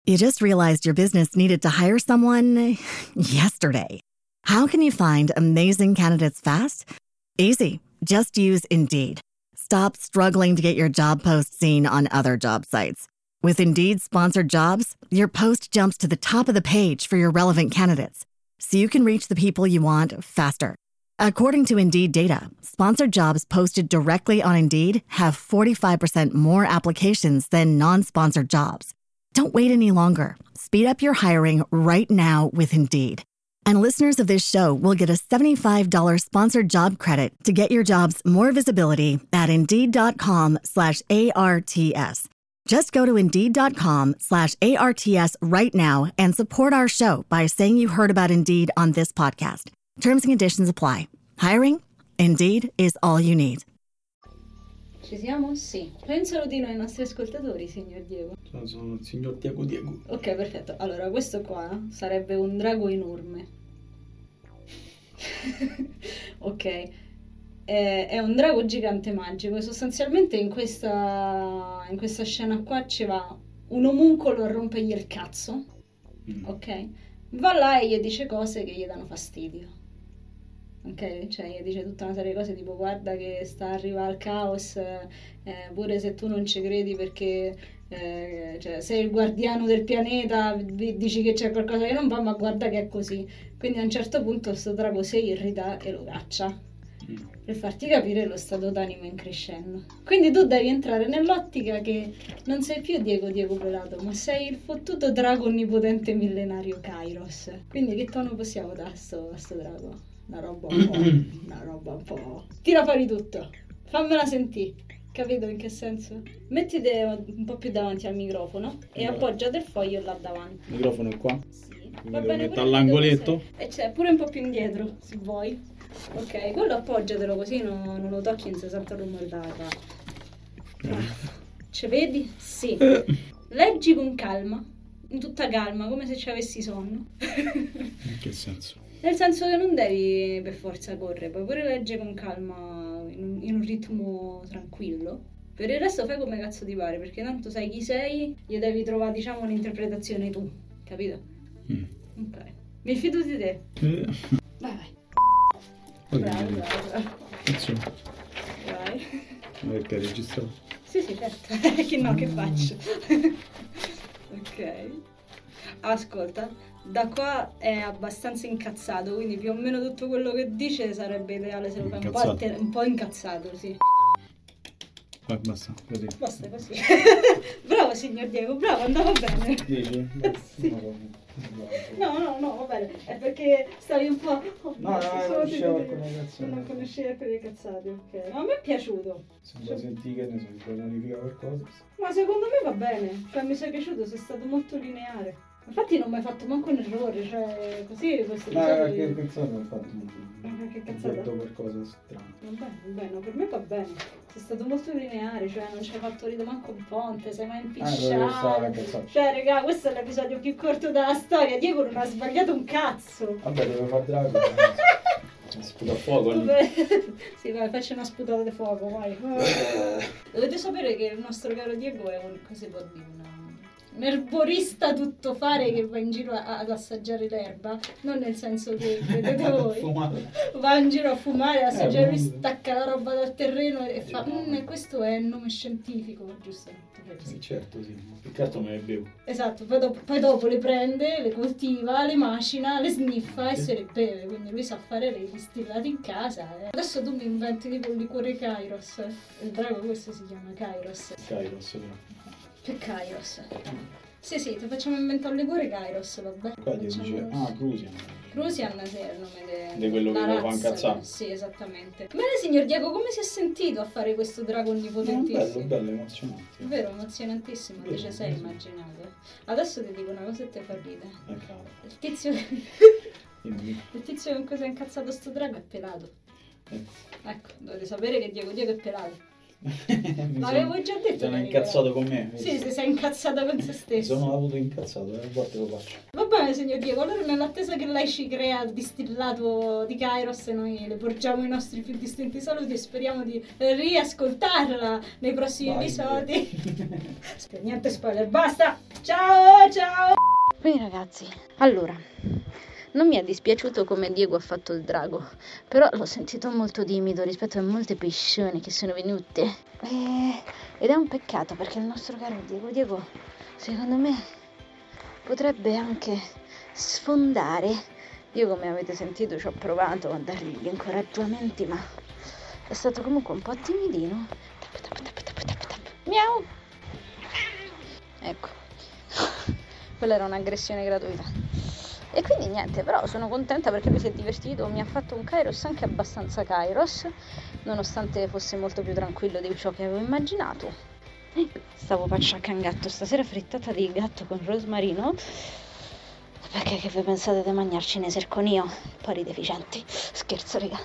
You just realized your business needed to hire someone yesterday. How can you find amazing candidates fast? Easy. Just use Indeed. Stop struggling to get your job post seen on other job sites. With Indeed sponsored jobs, your post jumps to the top of the page for your relevant candidates, so you can reach the people you want faster. According to Indeed data, sponsored jobs posted directly on Indeed have 45% more applications than non-sponsored jobs. Don't wait any longer. Speed up your hiring right now with Indeed. And listeners of this show will get a $75 sponsored job credit to get your jobs more visibility at Indeed.com/ARTS. Just go to Indeed.com/ARTS right now and support our show by saying you heard about Indeed on this podcast. Terms and conditions apply. Hiring? Indeed is all you need. Ci siamo? Sì. Fai un salutino ai nostri ascoltatori, signor Diego. Sono il signor Diego. Ok, perfetto. Allora, questo qua sarebbe un drago enorme. Ok. È un drago gigante magico. Sostanzialmente in questa scena qua ci va un omuncolo a rompergli il cazzo. Ok? Va là e gli dice cose che gli danno fastidio. Ok, cioè gli dice tutta una serie di cose tipo guarda che sta arrivando al caos, pure se tu non ci credi perché cioè, sei il guardiano del pianeta, dici che c'è qualcosa che non va, ma guarda che è così. Quindi a un certo punto sto drago si irrita e lo caccia per farti capire lo stato d'animo in crescendo. Quindi tu devi entrare nell'ottica che non sei più Diego Pelato, ma sei il fottuto drago onnipotente millenario Kairos. Quindi che tono possiamo dare a sto drago? Una roba un po'. Tira fuori tutto. Fammela sentire. Capito in che senso? Mettiti un po' più davanti al microfono e appoggiate il foglio là davanti. Il microfono è qua? Sì. Va bene, metto all'angoletto? E c'è pure un po' più indietro, se vuoi. Ok, quello appoggiatelo così non lo tocchi in 60 rumori d'aria. Ci vedi? Sì. Leggi con calma, in tutta calma, come se ci avessi sonno. In che senso? Nel senso che non devi per forza correre, puoi pure leggere con calma, in un ritmo tranquillo. Per il resto fai come cazzo ti pare, perché tanto sai chi sei, gli devi trovare, diciamo, un'interpretazione tu, capito? Ok. Mi fido di te. Vai. Bravo. Insomma. Vai. Perché hai registrato? Sì, certo. Che no, che faccio? Ok. Ascolta, da qua è abbastanza incazzato, quindi più o meno tutto quello che dice sarebbe ideale se lo fai un po' incazzato, sì. Basta, così. Basta così. Bravo signor Diego, bravo, andava bene. Dici? Sì. No, va bene, è perché stavi un po'... non conoscevo alcune cazzate. Non conoscevi alcune cazzate, ok. No, a me è piaciuto. Se vuoi sentire che ne so, se vuoi modificare qualcosa. Ma secondo me va bene, cioè mi sei piaciuto, sei stato molto lineare. Infatti non mi hai fatto manco un errore, cioè così questo Ma che cazzate ho fatto? Che Ho cazzata? detto qualcosa strano. Va bene, no, per me va bene. Sei stato molto lineare, cioè non ci hai fatto ridere manco un ponte, sei mai impicciato. Cioè, raga, questo è l'episodio più corto della storia. Diego non ha sbagliato un cazzo. Vabbè, dove fa drago. Sputa a fuoco lì. Sì, vai, faccio una sputata di fuoco, vai. Dovete sapere che il nostro caro Diego è un erborista tuttofare che va in giro ad assaggiare l'erba, non nel senso che credete voi, va in giro a fumare, a assaggiare, lui stacca la roba dal terreno e fa questo è il nome scientifico, giustamente. Certo, sì, più che altro me ne bevo. Esatto, poi dopo le prende, le coltiva, le macina, le sniffa e se le beve, quindi lui sa fare i distillati in casa. Adesso tu mi inventi tipo il liquore Kairos, il drago questo si chiama Kairos. Kairos, no. Che Kairos? Sì, ti facciamo inventare un liquore Kairos, vabbè. Qua gli dice, Crusian. Crusian, sì, è il nome di quello che lo fa incazzare. Sì, esattamente. Bene, signor Diego, come si è sentito a fare questo drago onnipotentissimo? Bello, emozionante. Vero, emozionantissimo, te ci sei immaginato. Adesso ti dico una cosa e te fa ridere. Il tizio con cui si è incazzato sto drago è pelato. Ecco, dovete sapere che Diego è pelato. L'avevo già detto. Sono incazzato con me. Sì, si sei incazzato con se stesso. Sono avuto incazzato, a volte lo faccio. Va bene, signor Diego, allora nell'attesa che lei ci crea il distillato di Kairos, noi le porgiamo i nostri più distinti saluti e speriamo di riascoltarla nei prossimi episodi. Niente spoiler, basta! Ciao, ciao! Bene ragazzi, allora, non mi è dispiaciuto come Diego ha fatto il drago, però l'ho sentito molto timido rispetto a molte persone che sono venute. Ed è un peccato perché il nostro caro Diego, secondo me, potrebbe anche sfondare. Io, come avete sentito, ci ho provato a dargli gli incoraggiamenti, ma è stato comunque un po' timidino. Miau! Ecco. Quella era un'aggressione gratuita. E quindi niente, però sono contenta perché lui si è divertito, mi ha fatto un Kairos anche abbastanza Kairos, nonostante fosse molto più tranquillo di ciò che avevo immaginato. Stavo pacciaccando gatto, stasera frittata di gatto con rosmarino, perché che vi pensate di mangiarci nei serconio? Un po' di deficienti. Scherzo, raga.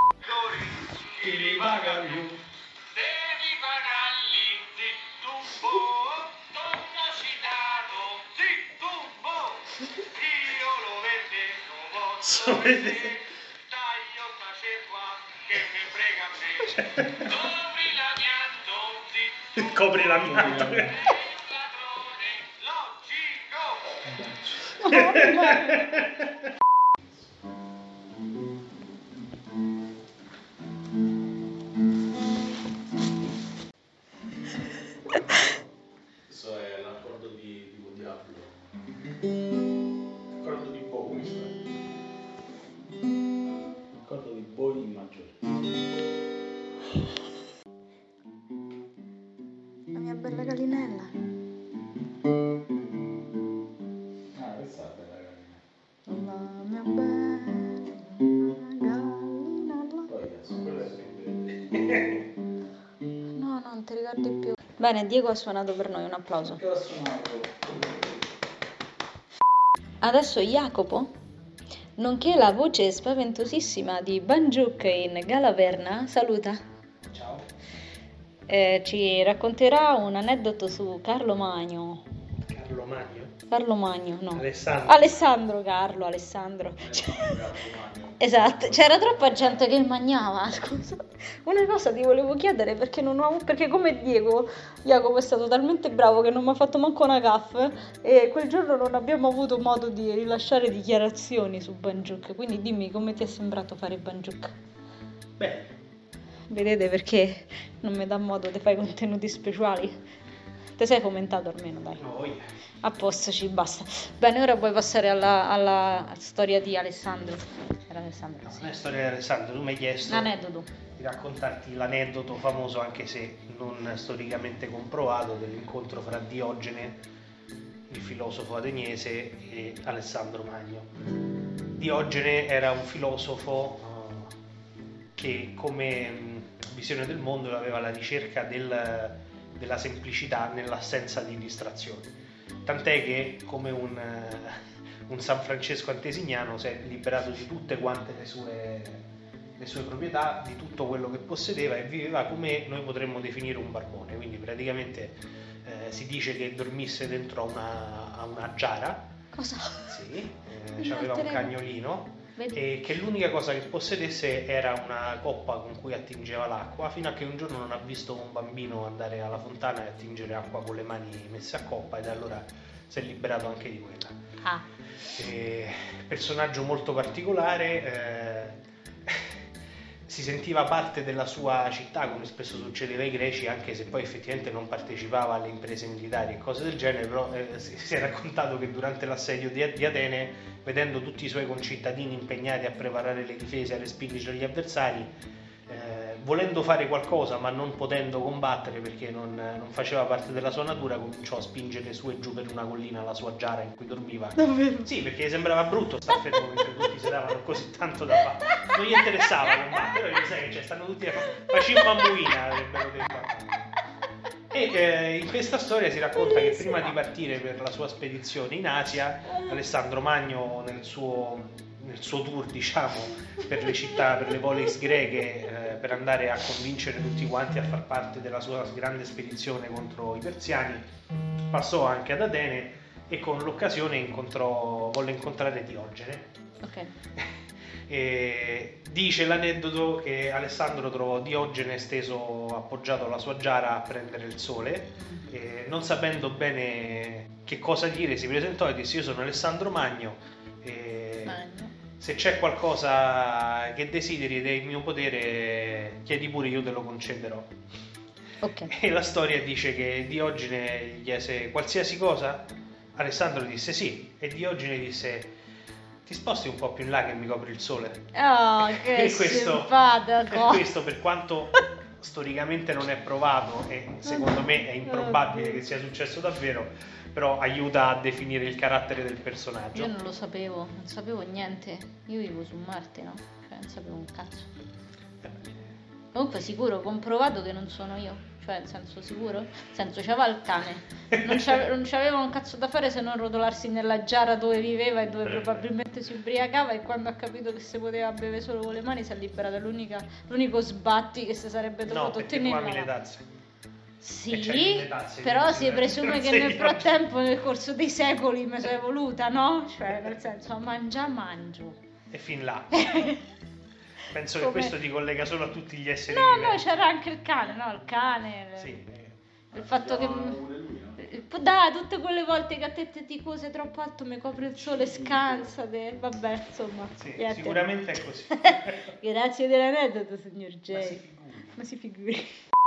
Copri l'amianto. Questo è l'accordo di Diablo. L'accordo di Bowie. L'accordo di Boi in maggiore. La mia bella gallinella. Ah, questa è bella La mia bella gallinella. Poi adesso quello è No, non ti ricordi più. Bene, Diego ha suonato per noi, un applauso. che ho suonato. Adesso Jacopo, nonché la voce spaventosissima di Banjuk in Galaverna, saluta. Ciao. Ci racconterà un aneddoto su Carlo Magno. Carlo Magno. Carlo Magno, no. Alessandro. Alessandro. Esatto, c'era troppa gente che mangiava, scusa. Una cosa ti volevo chiedere perché come Diego, Jacopo è stato talmente bravo che non mi ha fatto manco una gaffe e quel giorno non abbiamo avuto modo di rilasciare dichiarazioni su Banjuk, quindi dimmi come ti è sembrato fare Banjuk. Beh, Vedete perché non mi dà modo di fare contenuti speciali? Te sei commentato almeno, dai. no, yeah. A posto, ci basta. Bene, ora puoi passare alla storia di Alessandro. Era Alessandro, No, sì. non è storia di Alessandro, tu mi hai chiesto Aneddoto. di raccontarti l'aneddoto famoso, anche se non storicamente comprovato, dell'incontro fra Diogene, il filosofo ateniese, e Alessandro Magno. Diogene era un filosofo che come visione del mondo aveva la ricerca della semplicità nell'assenza di distrazioni. Tant'è che, come un San Francesco antesignano, si è liberato di tutte quante le sue proprietà, di tutto quello che possedeva, e viveva come noi potremmo definire un barbone. Quindi praticamente si dice che dormisse dentro a una giara. Cosa? Sì, aveva un cagnolino. Vedi? E che l'unica cosa che possedesse era una coppa con cui attingeva l'acqua, fino a che un giorno non ha visto un bambino andare alla fontana e attingere acqua con le mani messe a coppa, ed allora si è liberato anche di quella. Personaggio molto particolare, si sentiva parte della sua città, come spesso succedeva ai greci, anche se poi effettivamente non partecipava alle imprese militari e cose del genere, però si è raccontato che durante l'assedio di Atene, vedendo tutti i suoi concittadini impegnati a preparare le difese, a respingere gli avversari, volendo fare qualcosa ma non potendo combattere perché non faceva parte della sua natura, cominciò a spingere su e giù per una collina la sua giara in cui dormiva. Davvero? Sì, perché gli sembrava brutto star fermo mentre tutti si davano così tanto da fare. Non gli interessava combattere, però sai che stanno tutti a facimmo a muina, avrebbero detto. E in questa storia si racconta che prima di partire per la sua spedizione in Asia, Alessandro Magno nel suo tour, diciamo, per le città, per le polis greche, per andare a convincere tutti quanti a far parte della sua grande spedizione contro i persiani, passò anche ad Atene e con l'occasione volle incontrare Diogene. Ok. E dice l'aneddoto che Alessandro trovò Diogene steso appoggiato alla sua giara a prendere il sole e, non sapendo bene che cosa dire, si presentò e disse: io sono Alessandro Magno e se c'è qualcosa che desideri ed è il mio potere, chiedi pure, io te lo concederò. Ok. E la storia dice che Diogene gli chiese qualsiasi cosa. Alessandro disse sì e Diogene disse: ti sposti un po' più in là che mi copri il sole. Oh, che simpatico. Questo, per quanto storicamente non è provato e secondo me è improbabile che sia successo davvero, però aiuta a definire il carattere del personaggio. Io non lo sapevo, non sapevo niente. Io vivo su Marte, no? Cioè non sapevo un cazzo. Comunque sicuro, comprovato che non sono io. Cioè, nel senso, sicuro? Nel senso, c'aveva il cane. Non c'aveva un cazzo da fare se non rotolarsi nella giara dove viveva e dove probabilmente si ubriacava, e quando ha capito che si poteva bere solo con le mani si è liberato l'unico sbatti che si sarebbe dovuto tenere. No, le tazze. Sì, però si presume che nel frattempo, nel corso dei secoli, mi sono evoluta, no? Cioè, nel senso, mangio. E fin là. Penso che questo ti collega solo a tutti gli esseri viventi. No, c'era anche il cane, no? Il cane. Sì. Il fatto che... Dai, tutte quelle volte che a te ti cose troppo alto, mi copre il sole, scansate. Vabbè, insomma. Sì, sicuramente è così. Grazie dell'aneddoto, signor J. Ma si figuri.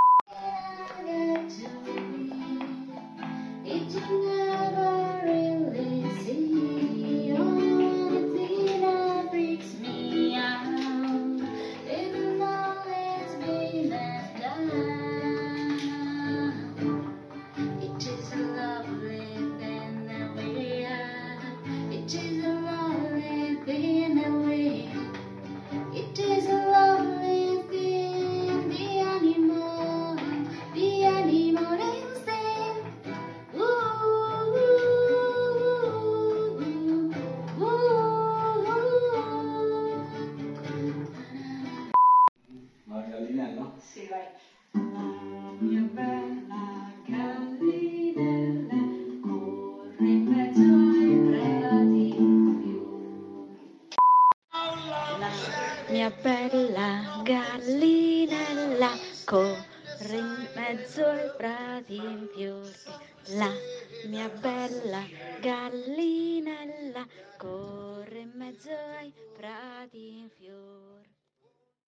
Sì, vai. Mia bella gallinella corre in mezzo ai prati fiori. Mia bella gallinella corre in mezzo ai prati in fiore. La mia bella gallinella corre in mezzo ai prati in fiore.